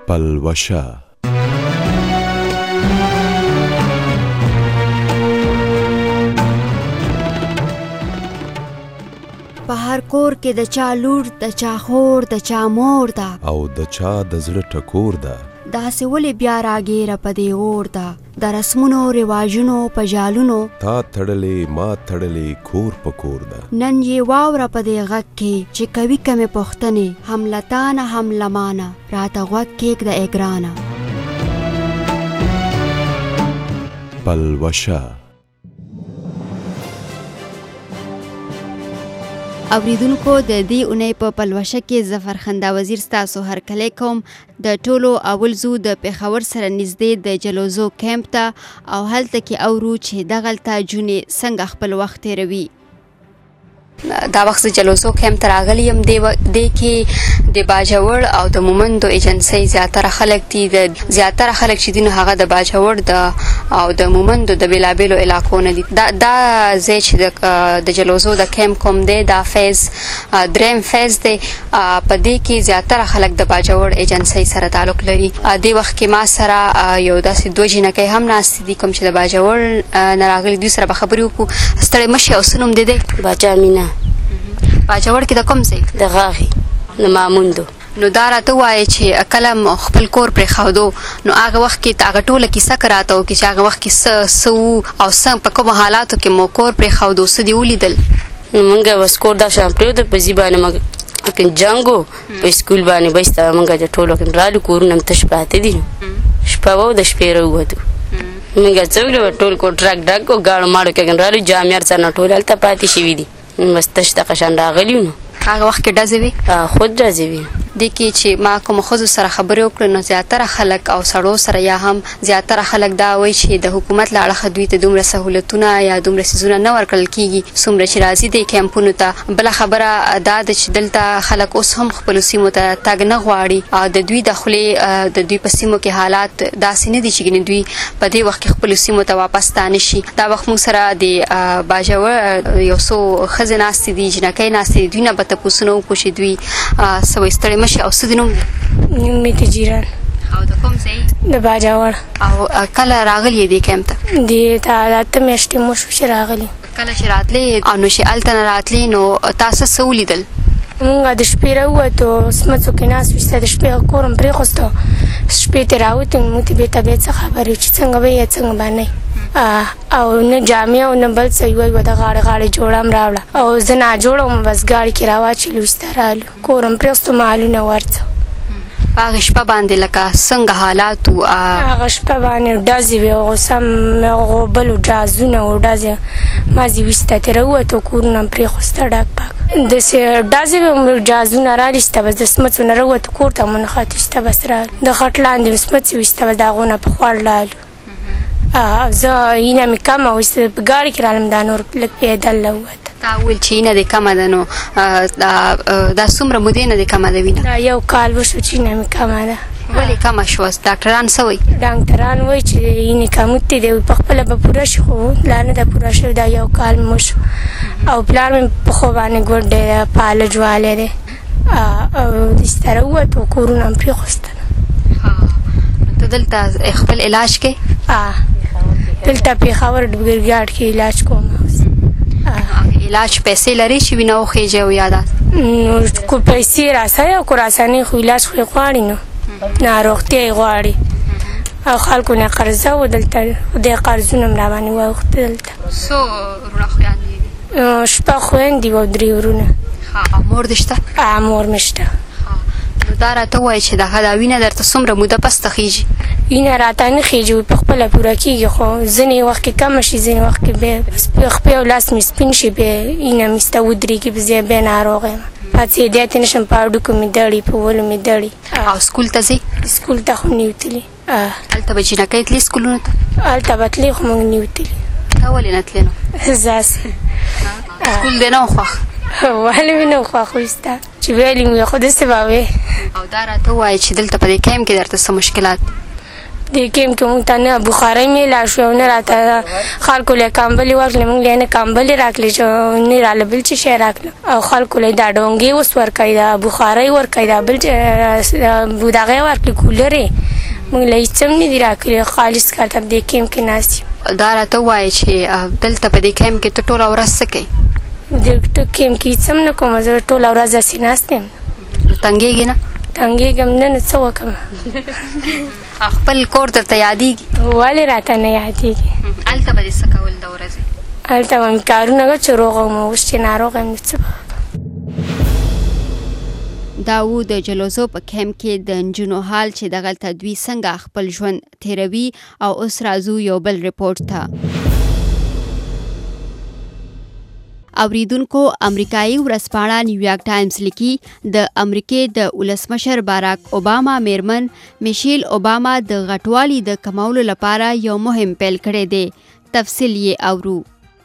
پلوشه په هر کور کې د چا لور د چا خور د چا مور ده او د چا د زړه ټکور ده داسې ولې بیا راګیره په دې اور ده د رسمونو رواجونو په جالونو تا تړلې ما تړلې کور په کور ده نن یې واوره په دې غږ کې چې کوي کمې پوښتنې هم لتانه هم لمانه راته غوږ کېږده ای ګرانه پلوشه اوریدونکو د دې اونۍ په پلوشه کې ظفر خندا وزیر ستاسو هرکلی کوم د ټولو اول زو د پېښور سره نږدې د جلوزو کیمپ ته او هلته کې اورو چې دغلته جونې څنګه خپل وخت تېروي دا وخت زه جلوزو کیمپ ته راغلی یم دې کې د باجوړ او د مومندو ایجنسۍ زیاتره خلک دي زیاتره خلک چې دي نو هغه د باجوړ او د مومندو د بېلابېلو علاقو نه دي دا ځای چې د جلوزو د کیمپ کوم دی دا فیز دریم فیز دی په دې کې زیاتره خلک د باجوړ ایجنسۍ سره تعلق لري دې وخت کې ما سره یو داسې دوه جینکۍ هم ناستې دي کوم چې د باجوړ نه راغلي دوی سره به خبرې وکړو ستړی مه شي او څه نوم دی دی باچا مینه باجوړ کې د کوم ځای د غاښې د ماموندو نو دا راته ووایه چې کله خپل کور پرېښودو نو هغه وخت کې هغه ټوله کیسه که راته وکړي چې هغه وخت کې څه وو او څه په کومو حالاتو کې مو کور پرېښودو څه دې ولیدل نو موږ بس کور دا شان پرېښوده په ځي باندې موږ جنګ و په سکول باندې بسته موږ د ټولو کې رالو کورونه هم تش پراته دي شپه وه د شپې راووتو موږ څه وکړو ټول کور ډرک ډرک و ګاړو ماړو کې رالو جامې هر څه نه ټول هلته پاتې شوي دي بس تش دغه شان راغلي وو نو هغه وخت کې ډزې وي خود ډزې وي دې کې چې ما کومو ښځو سره خبرې وکړې نو زیاتره خلک او سړو سره یا هم زیاتره خلک دا وایي چې د حکومت له اړخه دوی ته دومره سهولتونه یا دومره څیزونه نه ورکړل کېږي څومره چې راځي دې کیمپونو ته بله خبره دا ده چې دلته خلک اوس هم خپلو سیمو ته تګ نه غواړي او د دوی د خولې د دوی په سیمو کې حالات داسې نه دي چې ګنې دوی په دې وخت کې خپلو سیمو ته واپس ستانه شي دا وخت موږ سره د باجوړ یو څو ښځې ناستې دي جنکۍ ناستې دي دوی نه به تپوسونه وکړو چې دوی څه وایي ستړی مه شي او څه د نوم نوم مې تجیران او د کوم ځای د باجوړ او کله راغلي دې کیمپ ته دې ته اته میاشتې مو شو چې راغلي کله چې راتلې او نو چې هلته نه راتلې نو تاسو څه ولیدل مونږ د شپې راووتو سمڅو کې ناست وو چې د شپې کور هم پرېښوستو شپې ته راوتو نو موږ ته بېرته بیا څه خبرې چې څنګه به یا څنګه به نه او نه جامې او نه بل څه یوه د غاړې غاړې جوړه هم راوړه او زه ناجوړه وم بس ګاډي کې راواچلو ایسته رالو کور هم پرېښوستو مالونه ورڅه په هغې شپه باندې لکه څنګه حالات وو هغه شپه باندې ډزې وې غوسم غوبل و ډازونه و ډزې مازې ویسته ترې راووتو کورونه هم پرېښوسته ډک پک داسې ډزې وې ډازونه رالیسته بس د سمڅو نه راووتو کور ته مو نښته ایسته بس رالو د خټ لاندې مې سمڅې ویسته بس د هغو نه په خور لالو زه اینه مې کمه ویسته په ګاډي کې رالم دا نور لږ پیدل راووته تا وویل چې اینه دې کمه ده نو دا څومره مودې نه دې کمه ده وینه دا یو کال وشو چې اینه مې کمه ده ولې کمه شوه ډاکټران څه وایي ډاکټران وایي چې اینې کموت دی په خپله به پوره شي خو لا نه ده پوره شوې دا یو کال مو شو او پلار مې په خو باندې ګوډ دی فالج والی دی او ایسته راووتو کورونه هم پرېښوستل ته دلته خپل علاج کې دلته پېښور ګرګاډ کې علاج کوم علاج پیسې لري چې وینه وخېږي او یا کو پیسې راسره او کو راسنې خو علاج خو یې غواړي نو ناروغتیا یې غواړي او خلکو نه قرضه و دلته خدای قرضونه هم راباندې واوښته دلته څو وروڼه خویندې دي شپږ خویندې و 3 وروڼه او مور دې شته مور مې شته نو دا راته ووایه چې دا وینه درته څومره موده پس ته خېږي وینه راته نه خېږي په خپله پوره کېږي خو ځینې وخت کې کمه شي ځینې وخت کې بیا خپې او لاس مې سپین شي بیا وینه مې سته ودرېږي بیا ناروغه یم پاڅېدی نه شم په هډوکو مې دړي په ولو مې دړي او سکول ته ځې سکول ته خو نه وتلي هلته به جینکۍ تلې سکولونو ته هلته به تلې خو موږ نه وتلي ته ولې نه تلې نو زاسې سکول دې نه و خوښ ولې مې نه و خوښ ویسته چې ویلې مې خو داسې به وې او دا راته ووایه چې دلته په دې کیمپ کې درته څه مشکلات د کیم کې مونږ ته نه بخارۍ میلا شو نه راته خلکو له کمبلې ورکړې مونږ له نه کمبلې راکړې چې نه راله بل څه شی راکړه او خلکو له دا ډونګې اوس ورکوي دا بخارۍ ورکوي دا بل دغه ورکړي کولرې مونږ له هېڅ هم نه دي راکړي خالص کار ته د کیم کې ناست یم. دا راته ووایه چې دلته په دې کیم کې ته ټوله ورځ څه کوې؟ د کیم کې هېڅ هم نه کوم زه ټوله ورځ هسې ناست یم. تنګېږې نه؟ تنګېږم نه نو څه وکړم. خپل کور درته یادېږي؟ ولې راته نه یادېږي. هلته به دې څه کول د ورځې؟ هلته به مې کارونه کړل چې روغه وم اوس چې ناروغه یم څه به دا و د جلوزو په کیمپ کې د نجونو حال چې دغلته دوی څنګه خپل ژوند تیروي او اوس راځو یو بل رپورټ ته. اوریدونکو امریکایي ورځپاڼه نیویارک ټایمز لیکي د امریکې د ولسمشر باراک اوباما میرمن میشیل اوباما د غټوالي د کمولو لپاره یو مهم پیل کړی دی. تفصیل یې اورو.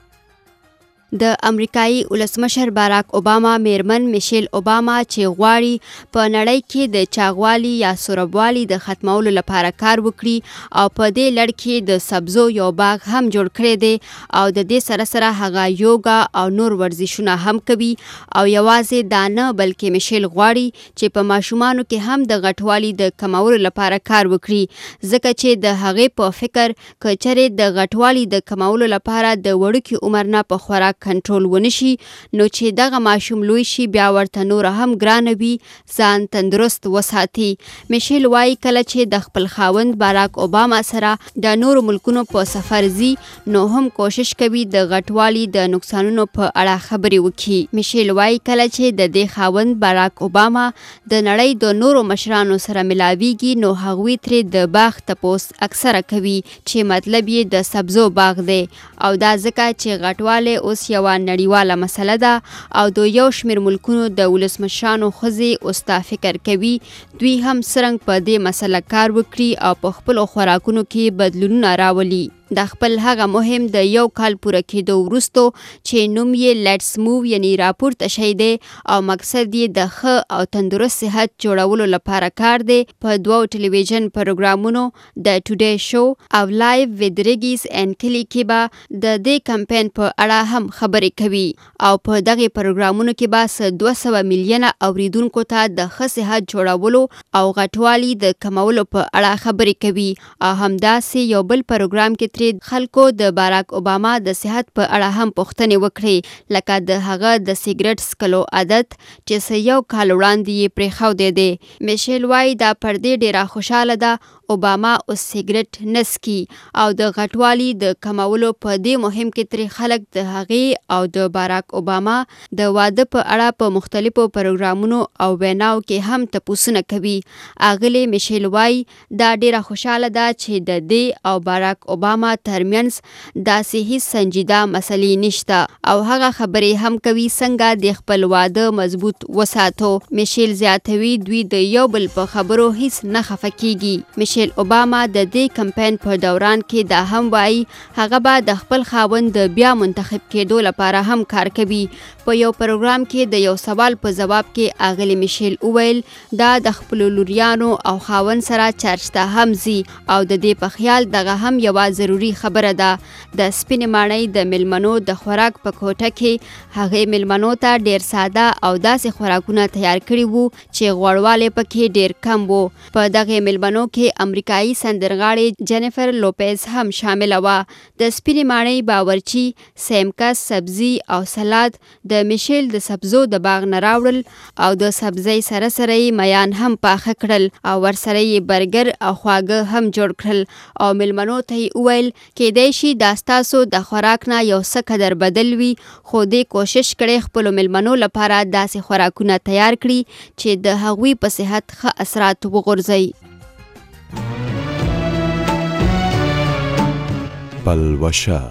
د امریکایي ولسمشر باراک اوباما میرمن میشیل اوباما چې غواړي په نړۍ کې د چاغوالي یا سوربوالي د ختمولو لپاره کار وکړي او په دې لړ کې د سبزو یو باغ هم جوړ کړی دی او د دې سره سره هغه یوګا او نور ورزشونه هم کوي او یوازې دا نه بلکې میشیل غواړي چې په ماشومانو کې هم د غټوالي د کمولو لپاره کار وکړي ځکه چې د هغې په فکر که چېرې د غټوالي د کمولو لپاره د وړوکي عمر نه په خوراک کنټرول ونشي نو چې دغه ماشوم لوی شي بیا ورته نور هم ګرانه وي ځان تندرست وساتي. میشیل وایي کله چې د خپل خاوند باراک اوباما سره د نورو ملکونو په سفر ځي نو هم کوشش کوي د غټوالي د نقصانونو په اړه خبرې وکړي. میشیل وایي کله چې د دې خاوند باراک اوباما د نړۍ د نورو مشرانو سره ملاویږي نو هغوی ترې د باغ تپوس اکثره کوي چې مطلب یې د سبزو باغ دی او دا ځکه چې غټوالی اوس یوه نړیواله مسله ده او د یو شمېر ملکونو د ولسمشرانو ښځې اوس دا فکر کوي دوی هم څرنګه په دې مسله کار وکړي او په خپلو خوراکونو کې بدلونونه راولي. د خپل هغه مهم د یو کال پوره کېدو وروستو چې نوم یې لیټس موو یعنی راپورته شی دی او مقصد یې د ښه او تندرست صحت جوړولو لپاره کار دی. په دوو ټلویزیون پروګرامونو د ټوډے شو او لایو ود ریګیز ان کلی کې به د دې کمپین په اړه هم خبرې کوي او په دغه پروګرامونو کې به 200 میلیونه اوریدونکو ته د ښه صحت جوړولو او غټوالي د کمولو په اړه خبرې کوي او همداسې یو بل پروګرام کې خلکو د باراک اوباما د صحت په اړه هم پوښتنې وکړې لکه د هغه د سیګریټ څکلو عادت چې یو کال وړاندې یې پرېښودی دی. میشیل وایي دا پر دې ډېره خوشحاله ده اوباما اوس سیګریټ نه څکي او د غټوالي د کمولو په دې مهم کې ترې خلک د هغې او د باراک اوباما د واده په اړه په مختلفو پروګرامونو او ویناو کې هم تپوسونه کوي. اغلې میشیل وایي دا ډېره خوشحاله ده چې د دې او باراک اوباما ترمنځ داسې هیڅ سنجیده مسلې نشته او هغه خبرې هم کوي څنګه د خپل واده مضبوط وساتو. میشیل زیاتوي دوی د یو بل په خبرو هیڅ نه خفه کیږي. میشیل اوباما د دې کمپین په دوران کې دا هم وایي هغه به د خپل خاوند د بیا منتخب کېدو لپاره هم کار کوي. په یو پروګرام کې د یو سوال په جواب کې اغلی میشیل وویل دا د خپل لوریانو او خاوند سره چرچ ته هم ځي او د دې په خیال دغه هم یوه ضروري خبره ده. د سپینې ماڼۍ د میلمنو د خوراک په کوټه کې هغې میلمنو ته ډېر ساده او داسې خوراکونه تیار کړي وو چې غوړوالی پکې ډېر کم وو. په دغې میلمنو کې امریکایي سندرغاړې جنیفر لوپیز هم شامله وه. د سپینې ماڼۍ باورچی سیمکس سبزي او سلاد د میشیل د سبزو د باغ نه راوړل او د سبزۍ سره سره یې میان هم پاخه کړل او ورسره یې برګر او خواږه هم جوړ کړل او میلمنو ته یې وویل کیدای شي دا ستاسو د خوراک نه یو څه قدر بدل وي خو دې کوشش کړی خپلو میلمنو لپاره داسې خوراکونه تیار کړي چې د هغوی په صحت ښه اثرات وغورځوي. پلوشه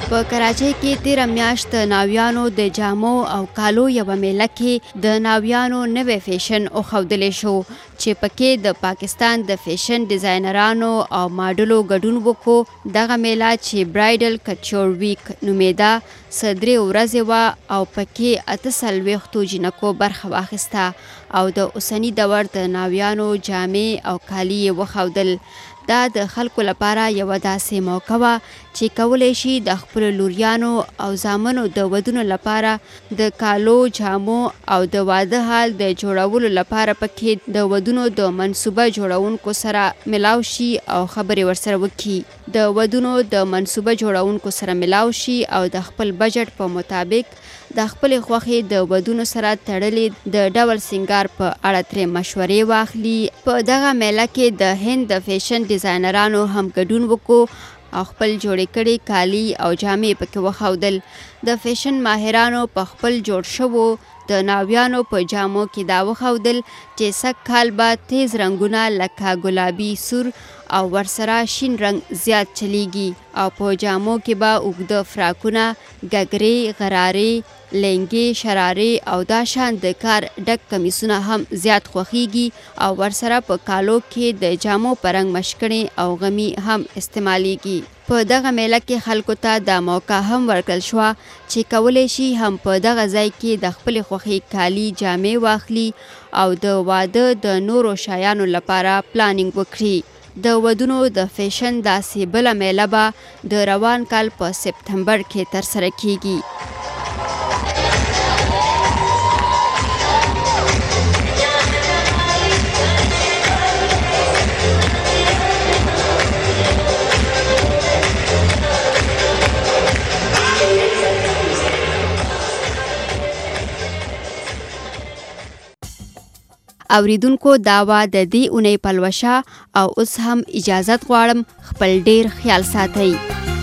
په کراچۍ کې 13 میاشت د ناویانو د جامو او کالو یوه میله کې د ناویانو نوی فیشن وښودلی شو چې پکې د پاکستان د فیشن ډیزاینرانو او ماډلو ګډون وکړو. دغه میله چې برایډل کچور ویک نومیده څه 3 ورځې وه او پکې 48 جینکو برخه واخیسته او د اوسني دور د ناویانو جامې او کالي یې وښودل. دا د خلکو لپاره یوه داسې موقع وه چې کولی شي د خپلو لوریانو او زامنو د ودونو لپاره د کالو، جامو او د واده حال د جوړولو لپاره پکې د ودونو د منصوبه جوړونکو سره ملاو شي او خبرې ورسره وکړي. د ودونو د منصوبه جوړونکو سره ملاو شي او د خپل بجټ په مطابق د خپلې خوښې د ودونو سره تړلې د ډول سینګار په اړه ترې مشورې واخلي. په دغه میله کې د هند د فیشن ډیزاینرانو هم ګډون وکړو او خپل جوړې کړي کالي او جامې پکې وښودل. د فیشن ماهرانو په خپل جوړ شوو د ناویانو په جامو کې دا وښودل چې سږ کال به تیز رنګونه لکه ګلابي، سور او ورسره شین رنګ زیات چلیږي او په جامو کې به اوږده فراکونه، ګګرې، غرارې، لنګې، شرارې او دا شان د کار ډک کمیسونه هم زیات خوښیږي او ورسره په کالو کې د جامو په رنګ مشکڼې او غمي هم استعمالیږي. په دغه میله کې خلکو ته دا موقع هم ورکړل شوه چې کولی شي هم په دغه ځای کې د خپلې خوښې کالي، جامې واخلي او د واده د نورو شیانو لپاره پلانینګ وکړي. د ودونو د فیشن داسې بله میله به د روان کال په سپتمبر کې ترسره کیږي. اوریدونکو دا وا د دې اونۍ پلوشه او اوس هم اجازت غواړم خپل ډیر خیال ساتئ.